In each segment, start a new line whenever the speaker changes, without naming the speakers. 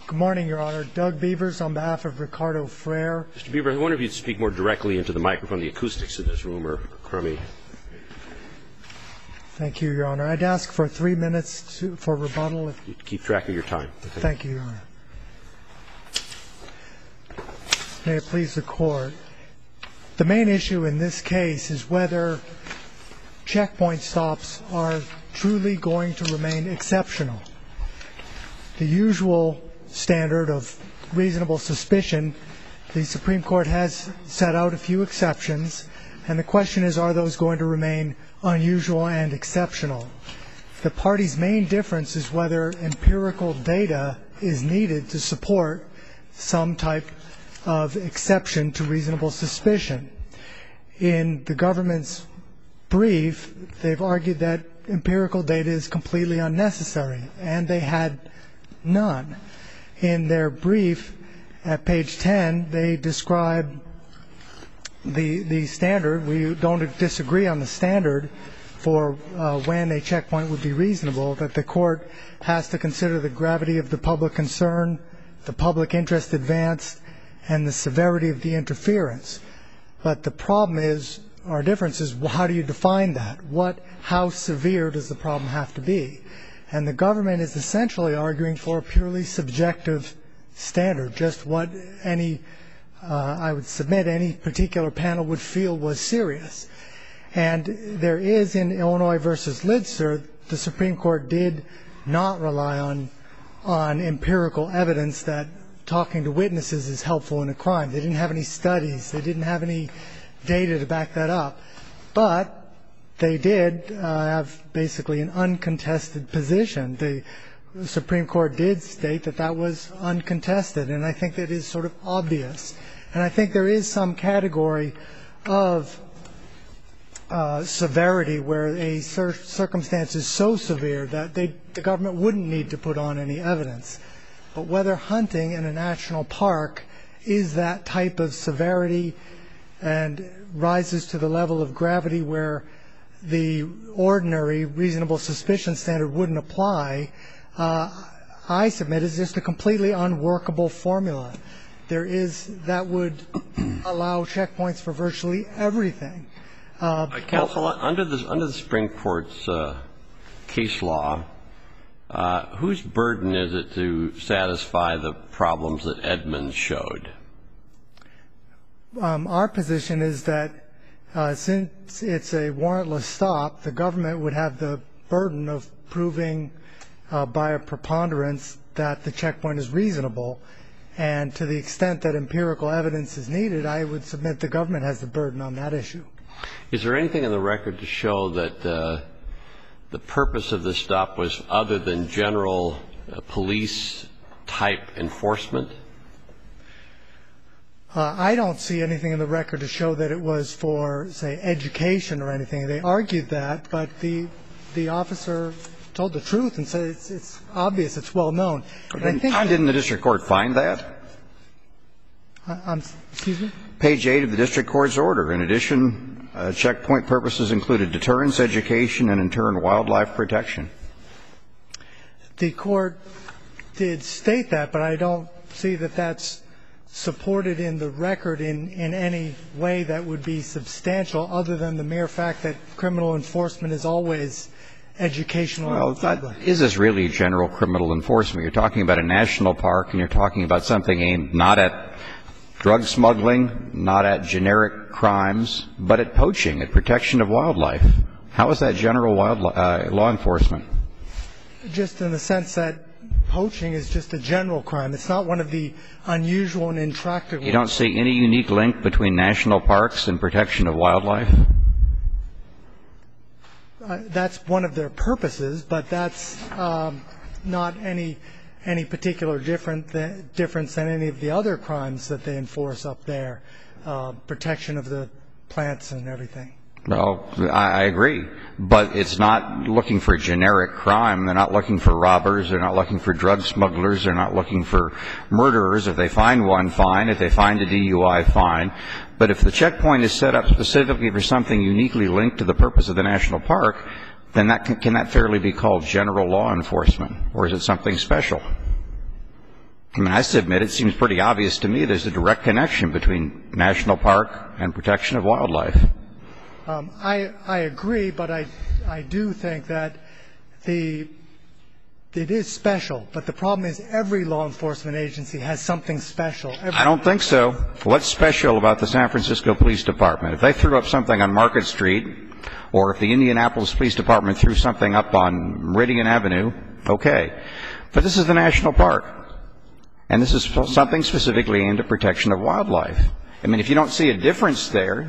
Good morning, Your Honor. Doug Beavers on behalf of Ricardo Frere.
Mr. Beavers, I wonder if you'd speak more directly into the microphone. The acoustics in this room are crummy.
Thank you, Your Honor. I'd ask for 3 minutes for rebuttal.
Keep track of your time.
Thank you, Your Honor. May it please the Court. The main issue in this case is whether checkpoint stops are truly going to remain exceptional. The usual standard of reasonable suspicion, the Supreme Court has set out a few exceptions, and the question is, are those going to remain unusual and exceptional? The parties' main difference is whether empirical data is needed to support some type of exception to reasonable suspicion. In the government's brief, they've argued that empirical data is completely unnecessary, and they had none. In their brief at page 10, they describe the standard. We don't disagree on the standard for when a checkpoint would be reasonable, that the court has to consider the gravity of the public concern, the public interest advanced, and the severity of the interference. But the problem is, our difference is, how do you define that? How severe does the problem have to be? And the government is essentially arguing for a purely subjective standard, just what I would submit any particular panel would feel was serious. And there is, in Illinois versus Lidser, the Supreme Court did not rely on empirical evidence that talking to witnesses is helpful in a crime. They didn't have any studies. They didn't have any data to back that up. But they did have basically an uncontested position. The Supreme Court did state that that was uncontested, and I think that is sort of obvious. And I think there is some category of severity where a circumstance is so severe that the government wouldn't need to put on any evidence. But whether hunting in a national park is that type of severity and rises to the level of gravity where the ordinary reasonable suspicion standard wouldn't apply, I submit is just a completely unworkable formula. That would allow checkpoints for virtually everything.
Counsel, under the Supreme Court's case law, whose burden is it to satisfy the problems that Edmonds showed?
Our position is that since it's a warrantless stop, the government would have the burden of proving by a preponderance that the checkpoint is reasonable. And to the extent that empirical evidence is needed, I would submit the government has the burden on that issue.
Is there anything in the record to show that the purpose of this stop was other than general police-type enforcement?
I don't see anything in the record to show that it was for, say, education or anything. They argued that, but the officer told the truth and said it's obvious, it's well known.
Didn't the district court find that?
Excuse me?
Page 8 of the district court's order. In addition, checkpoint purposes included deterrence, education, and in turn wildlife protection.
The court did state that, but I don't see that that's supported in the record in any way that would be substantial other than the mere fact that criminal enforcement is always educational.
Well, is this really general criminal enforcement? You're talking about a national park and you're talking about something aimed not at drug smuggling, not at generic crimes, but at poaching, at protection of wildlife. How is that general law enforcement?
Just in the sense that poaching is just a general crime. It's not one of the unusual and intractable.
You don't see any unique link between national parks and protection of wildlife?
That's one of their purposes, but that's not any particular difference than any of the other crimes that they enforce up there, protection of the plants and everything.
Well, I agree, but it's not looking for generic crime. They're not looking for robbers. They're not looking for drug smugglers. They're not looking for murderers. If they find one, fine. If they find a DUI, fine. But if the checkpoint is set up specifically for something uniquely linked to the purpose of the national park, then can that fairly be called general law enforcement, or is it something special? I mean, I submit it seems pretty obvious to me there's a direct connection between national park and protection of wildlife.
I agree, but I do think that it is special. But the problem is every law enforcement agency has something special.
I don't think so. What's special about the San Francisco Police Department? If they threw up something on Market Street, or if the Indianapolis Police Department threw something up on Meridian Avenue, okay. But this is the national park. And this is something specifically aimed at protection of wildlife. I mean, if you don't see a difference there,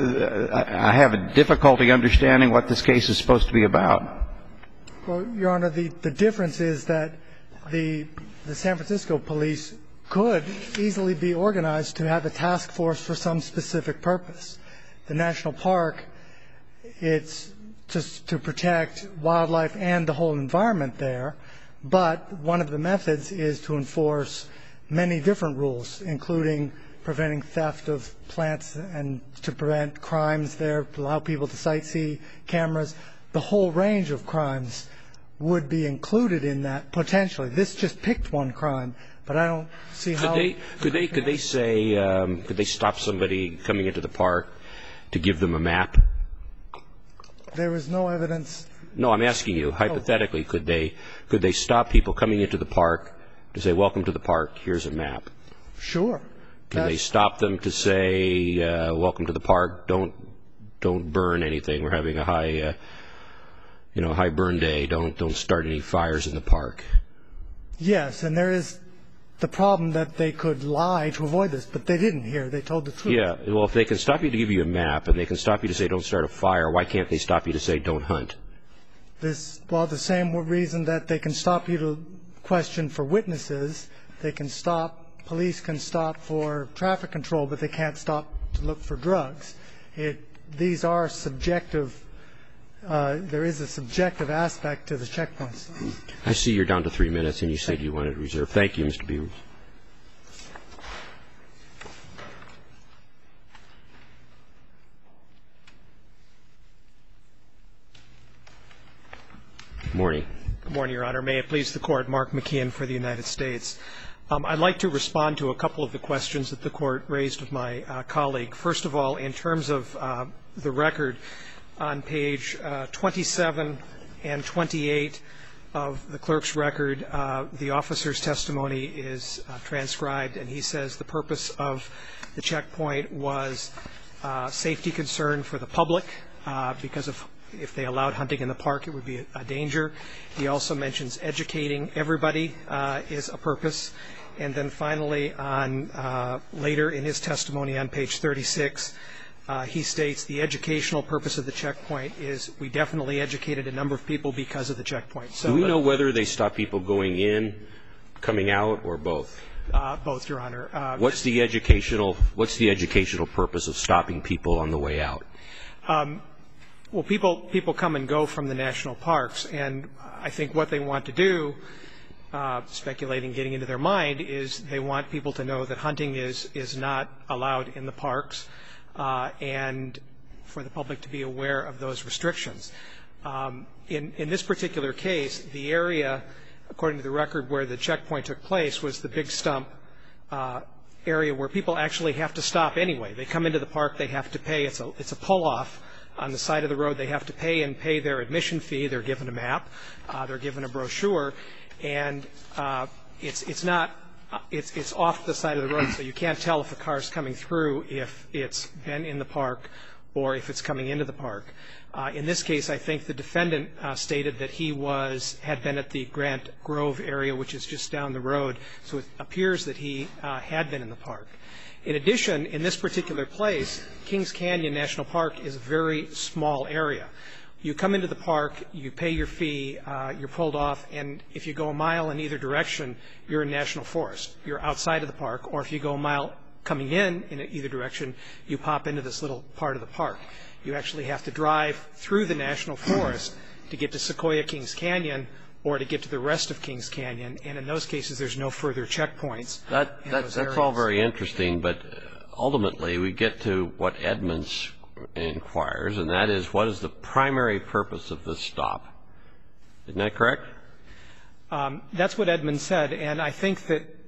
I have a difficulty understanding what this case is supposed to be about.
Well, Your Honor, the difference is that the San Francisco police could easily be organized to have a task force for some specific purpose. The national park, it's just to protect wildlife and the whole environment there, but one of the methods is to enforce many different rules, including preventing theft of plants and to prevent crimes there, to allow people to sightsee, cameras. The whole range of crimes would be included in that potentially. This just picked one crime, but I don't see how.
Could they say could they stop somebody coming into the park to give them a map?
There was no evidence.
No, I'm asking you hypothetically. Could they stop people coming into the park to say, "Welcome to the park. Here's a map"?
Sure.
Can they stop them to say, "Welcome to the park. Don't burn anything. We're having a high burn day. Don't start any fires in the park"?
Yes, and there is the problem that they could lie to avoid this, but they didn't here. They told the truth.
Yeah. Well, if they can stop you to give you a map and they can stop you to say, "Don't start a fire," why can't they stop you to say, "Don't hunt"?
The same reason that they can stop you to question for witnesses. Police can stop for traffic control, but they can't stop to look for drugs. These are subjective. There is a subjective aspect to the checkpoints.
I see you're down to 3 minutes, and you said you wanted to reserve. Thank you, Mr. Beavers. Good morning.
Good morning, Your Honor. May it please the Court, Mark McKeon for the United States. I'd like to respond to a couple of the questions that the Court raised of my colleague. First of all, in terms of the record, on page 27 and 28 of the clerk's record, the officer's testimony is transcribed, and he says the purpose of the checkpoint was safety concern for the public because if they allowed hunting in the park, it would be a danger. He also mentions educating everybody is a purpose. And then finally, later in his testimony on page 36, he states the educational purpose of the checkpoint is we definitely educated a number of people because of the checkpoint. So
do we know whether they stop people going in, coming out, or both?
Both, Your Honor.
What's the educational purpose of stopping people on the way out?
Well, people come and go from the national parks, and I think what they want to do, speculating, getting into their mind, is they want people to know that hunting is not allowed in the parks, and for the public to be aware of those restrictions. In this particular case, the area, according to the record where the checkpoint took place, was the Big Stump area where people actually have to stop anyway. They come into the park, they have to pay. It's a pull-off on the side of the road. They have to pay their admission fee. They're given a map. They're given a brochure. And it's off the side of the road, so you can't tell if a car is coming through if it's been in the park or if it's coming into the park. In this case, I think the defendant stated that he had been at the Grant Grove area, which is just down the road, so it appears that he had been in the park. In addition, in this particular place, Kings Canyon National Park is a very small area. You come into the park, you pay your fee, you're pulled off, and if you go a mile in either direction, you're in national forest. You're outside of the park, or if you go a mile coming in either direction, you pop into this little part of the park. You actually have to drive through the national forest to get to Sequoia Kings Canyon or to get to the rest of Kings Canyon, and in those cases there's no further checkpoints.
That's all very interesting, but ultimately we get to what Edmonds inquires, and that is, what is the primary purpose of this stop? Isn't that correct?
That's what Edmonds said, and I think that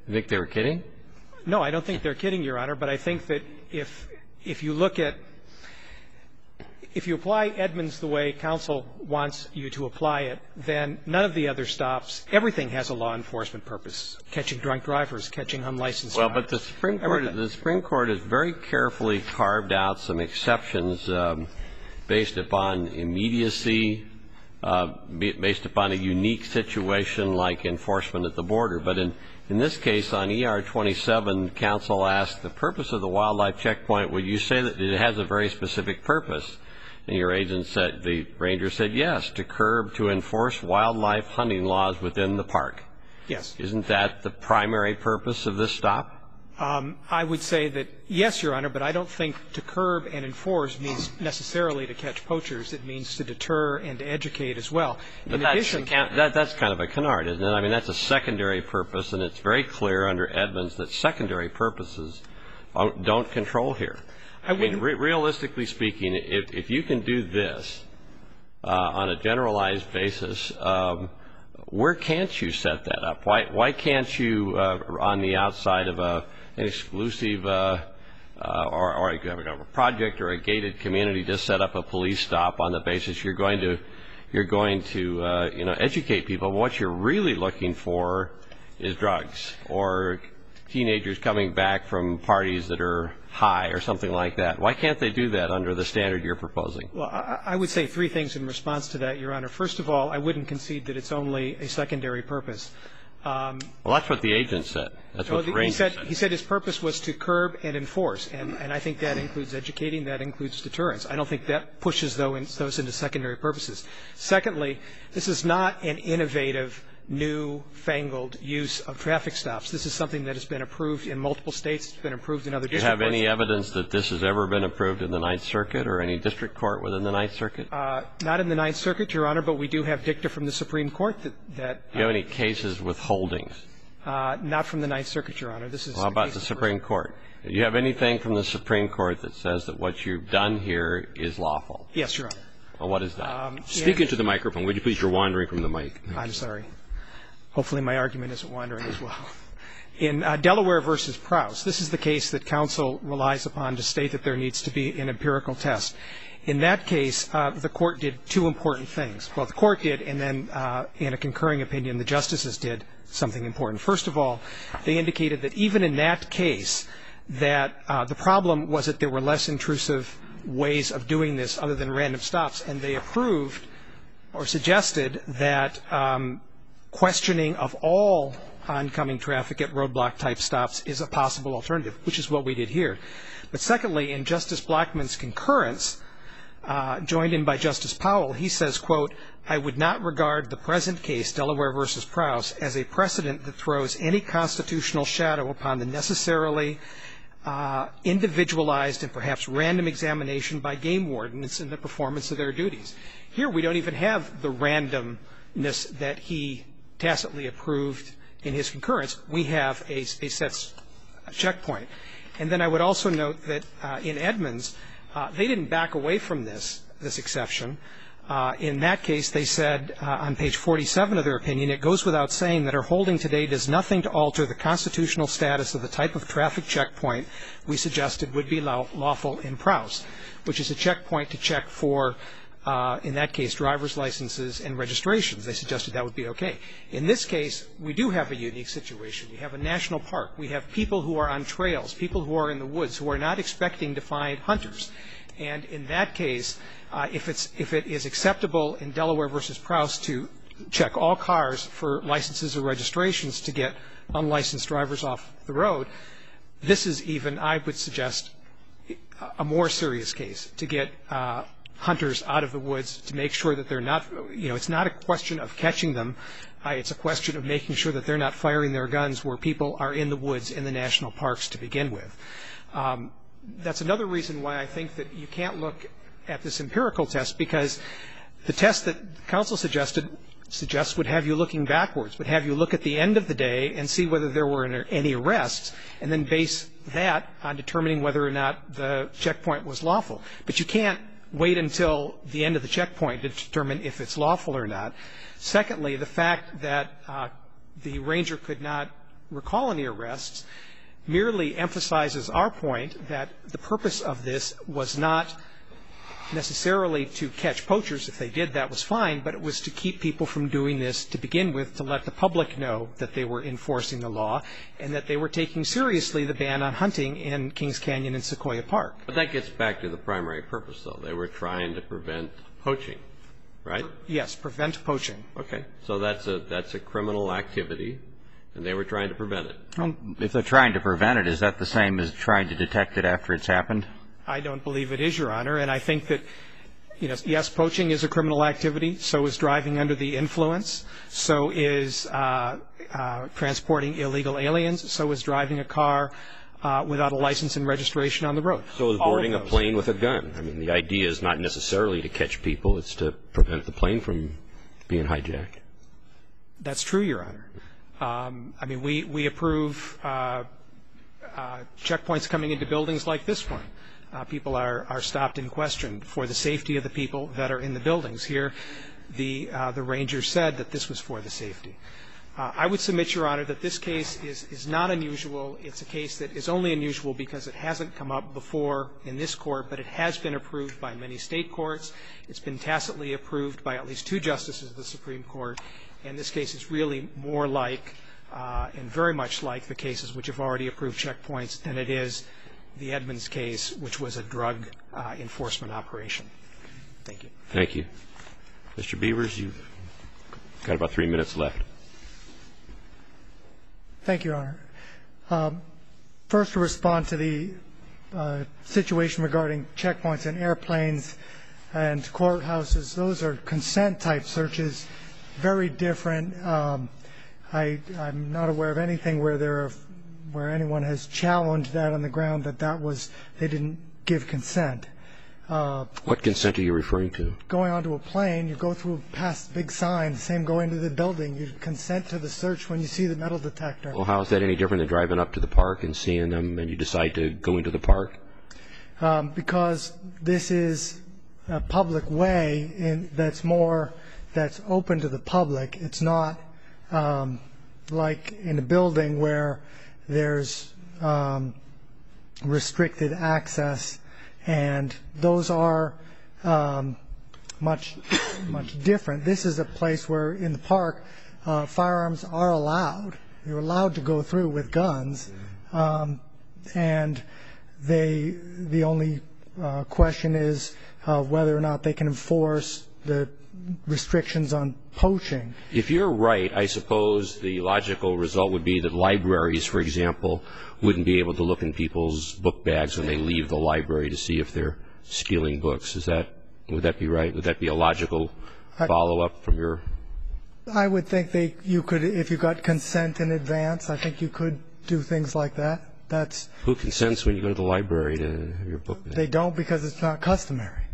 You think they were kidding?
No, I don't think they're kidding, Your Honor, but I think that if you look at – if you apply Edmonds the way counsel wants you to apply it, then none of the other stops – everything has a law enforcement purpose, catching drunk drivers, catching unlicensed drivers.
Well, but the Supreme Court has very carefully carved out some exceptions based upon immediacy, based upon a unique situation like enforcement at the border. But in this case, on ER 27, counsel asked the purpose of the wildlife checkpoint. Would you say that it has a very specific purpose? And your agent said, the ranger said, yes, to curb, to enforce wildlife hunting laws within the park.
Yes.
Isn't that the primary purpose of this stop?
I would say that, yes, Your Honor, but I don't think to curb and enforce means necessarily to catch poachers. It means to deter and to educate as well. In addition,
that's kind of a canard, isn't it? I mean, that's a secondary purpose, and it's very clear under Edmonds that secondary purposes don't control here. I mean, realistically speaking, if you can do this on a generalized basis, where can't you set that up? Why can't you, on the outside of an exclusive or a project or a gated community, just set up a police stop on the basis you're going to educate people? What you're really looking for is drugs or teenagers coming back from parties that are high or something like that. Why can't they do that under the standard you're proposing?
Well, I would say three things in response to that, Your Honor. First of all, I wouldn't concede that it's only a secondary purpose.
Well, that's what the agent said. That's what the ranger said.
He said his purpose was to curb and enforce, and I think that includes educating, that includes deterrence. I don't think that pushes those into secondary purposes. Secondly, this is not an innovative, new-fangled use of traffic stops. This is something that has been approved in multiple states. It's been approved in other district courts.
Do you have any evidence that this has ever been approved in the Ninth Circuit or any district court within the Ninth Circuit?
Not in the Ninth Circuit, Your Honor, but we do have dicta from the Supreme Court that
do you have any cases with holdings?
Not from the Ninth Circuit, Your Honor. This is
how about the Supreme Court? Do you have anything from the Supreme Court that says that what you've done here is lawful?
Yes, Your Honor.
Well, what is that?
Speak into the microphone. Would you please? You're wandering from the mic.
I'm sorry. Hopefully my argument isn't wandering as well. In Delaware v. Prowse, this is the case that counsel relies upon to state that there needs to be an empirical test. In that case, the court did two important things. Well, the court did, and then in a concurring opinion, the justices did something important. First of all, they indicated that even in that case, that the problem was that there were less intrusive ways of doing this other than random stops, and they approved or suggested that questioning of all oncoming traffic at roadblock-type stops is a possible alternative, which is what we did here. But secondly, in Justice Blackmun's concurrence, joined in by Justice Powell, he says, quote, I would not regard the present case, Delaware v. Prowse, as a precedent that throws any constitutional shadow upon the necessarily individualized and perhaps random examination by game wardens in the performance of their duties. Here we don't even have the randomness that he tacitly approved in his concurrence. We have a set checkpoint. And then I would also note that in Edmonds, they didn't back away from this exception. In that case, they said on page 47 of their opinion, it goes without saying that our holding today does nothing to alter the constitutional status of the type of traffic checkpoint we suggested would be lawful in Prowse, which is a checkpoint to check for, in that case, driver's licenses and registrations. They suggested that would be okay. In this case, we do have a unique situation. We have a national park. We have people who are on trails, people who are in the woods, who are not expecting to find hunters. And in that case, if it is acceptable in Delaware v. Prowse to check all cars for licenses or registrations to get unlicensed drivers off the road, this is even, I would suggest, a more serious case to get hunters out of the woods to make sure that they're not, it's not a question of catching them. It's a question of making sure that they're not firing their guns where people are in the woods in the national parks to begin with. That's another reason why I think that you can't look at this empirical test, because the test that counsel suggests would have you looking backwards, would have you look at the end of the day and see whether there were any arrests, and then base that on determining whether or not the checkpoint was lawful. But you can't wait until the end of the checkpoint to determine if it's lawful or not. Secondly, the fact that the ranger could not recall any arrests merely emphasizes our point that the purpose of this was not necessarily to catch poachers. If they did, that was fine, but it was to keep people from doing this to begin with, to let the public know that they were enforcing the law and that they were taking seriously the ban on hunting in Kings Canyon and Sequoia Park.
But that gets back to the primary purpose, though. They were trying to prevent poaching, right?
Yes, prevent poaching.
Okay. So that's a criminal activity, and they were trying to prevent it.
Well, if they're trying to prevent it, is that the same as trying to detect it after it's happened?
I don't believe it is, Your Honor, and I think that, yes, poaching is a criminal activity. So is driving under the influence. So is transporting illegal aliens. So is driving a car without a license and registration on the road.
So is boarding a plane with a gun. I mean, the idea is not necessarily to catch people. It's to prevent the plane from being hijacked.
That's true, Your Honor. I mean, we approve checkpoints coming into buildings like this one. People are stopped and questioned for the safety of the people that are in the buildings. Here, the ranger said that this was for the safety. I would submit, Your Honor, that this case is not unusual. It's a case that is only unusual because it hasn't come up before in this court, but it has been approved by many state courts. It's been tacitly approved by at least 2 justices of the Supreme Court. And this case is really more like and very much like the cases which have already approved checkpoints than it is the Edmonds case, which was a drug enforcement operation. Thank you.
Thank you. Mr. Beavers, you've got about 3 minutes left.
Thank you, Your Honor. First, to respond to the situation regarding checkpoints in airplanes and courthouses, those are consent-type searches, very different. I'm not aware of anything where anyone has challenged that on the ground that they didn't give consent.
What consent are you referring to?
Going onto a plane, you go through past big signs, same going to the building. You consent to the search when you see the metal detector.
Well, how is that any different than driving up to the park and seeing them and you decide to go into the park?
Because this is a public way that's open to the public. It's not like in a building where there's restricted access, and those are much different. This is a place where in the park firearms are allowed. You're allowed to go through with guns, and the only question is whether or not they can enforce the restrictions on poaching.
If you're right, I suppose the logical result would be that libraries, for example, wouldn't be able to look in people's book bags when they leave the library to see if they're stealing books. Would that be right? Would that be a logical follow-up from your?
I would think you could, if you got consent in advance, I think you could do things like that.
Who consents when you go to the library to have your book bag?
They don't, because it's not customary.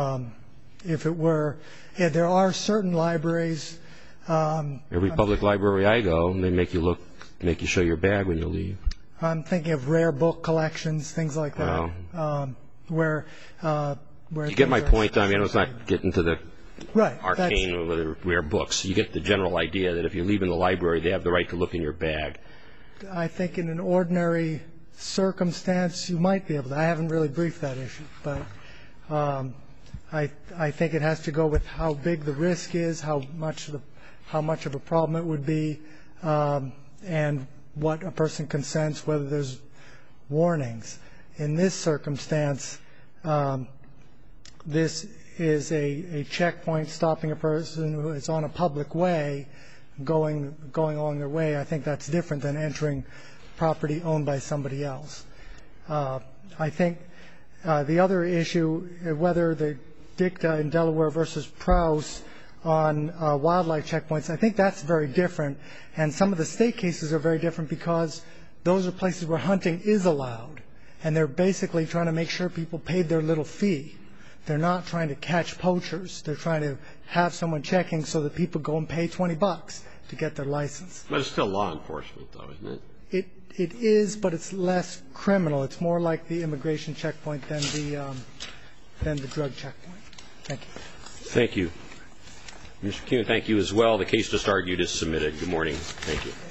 If it were, there are certain libraries.
Every public library I go, they make you show your bag when you leave.
I'm thinking of rare book collections, things like that.
Wow.
Where
you get my point. I mean, it's not getting to the arcane of the rare books. You get the general idea that if you leave in the library, they have the right to look in your bag.
I think in an ordinary circumstance, you might be able to. I haven't really briefed that issue, but I think it has to go with how big the risk is, how much of a problem it would be, and what a person consents, whether there's warnings. In this circumstance, this is a checkpoint stopping a person who is on a public way, going along their way. I think that's different than entering property owned by somebody else. I think the other issue, whether the dicta in Delaware versus Prowse on wildlife checkpoints, I think that's very different. And some of the state cases are very different because those are places where hunting is allowed. And they're basically trying to make sure people paid their little fee. They're not trying to catch poachers. They're trying to have someone checking so that people go and pay $20 to get their license.
But it's still law enforcement, though, isn't it?
It is, but it's less criminal. It's more like the immigration checkpoint than the drug checkpoint. Thank you.
Thank you. Mr. Kuhn, thank you as well. The case just argued is submitted. Good morning. Thank you.